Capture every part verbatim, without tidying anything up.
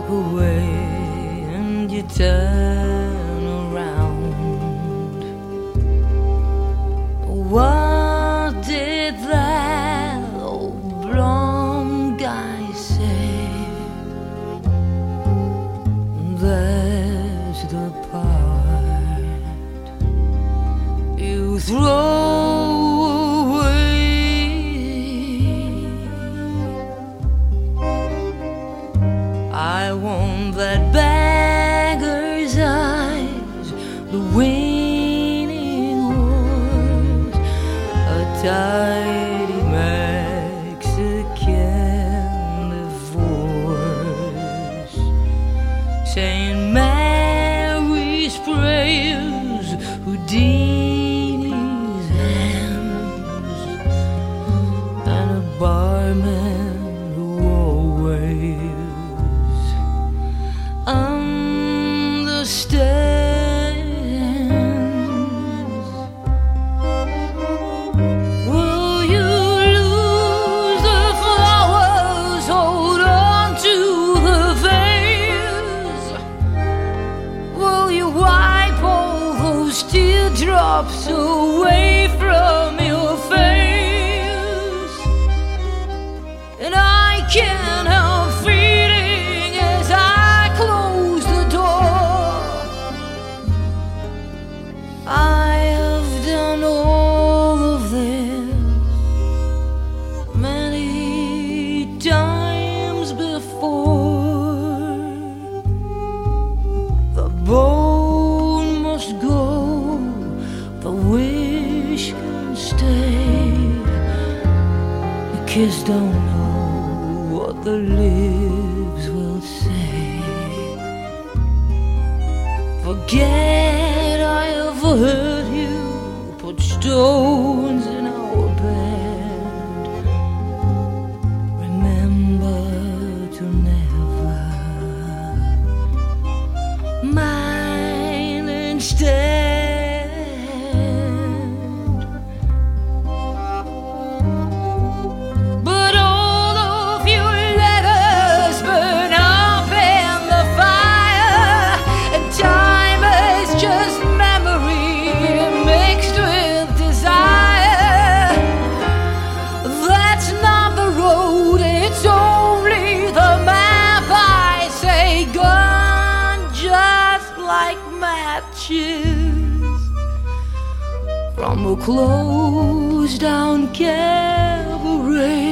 walk away and you turn around. What did that old blonde guy say? That's the part you throw away. I want that beggar's eyes, the waning horse, a tidy Mexican divorce, saying Mary's prayers, Houdini's hands, and a barman who always understands. Will you lose the flowers? Hold on to the vase. Will you wipe all those teardrops away from your face? And I can't help feeling as I close the door, I have done all of this many times before. The bone must go, the wish can stay. The kids don't know what the lips will say. Forget I ever hurt you, put stones in our bed. Remember to never mine instead. But all of your letters burn up in the fire, and time is just memory mixed with desire. That's not the road, it's only the map. I say gone just like matches from a closed down cabaret.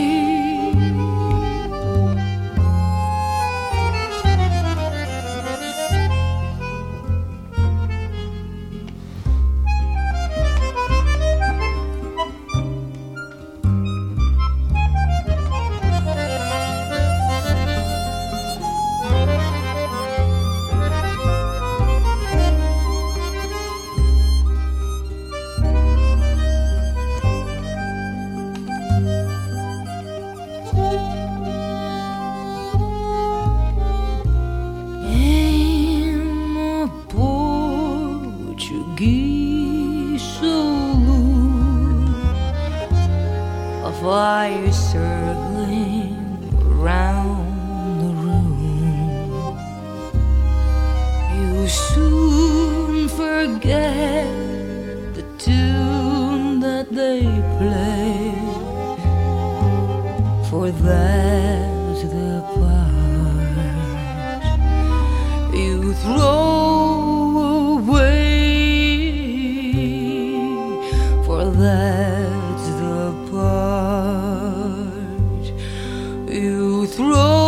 In a Portuguese saloon, a fire circling around the room, you soon forget the tune that they play, for that's the part you throw away. For that's the part you throw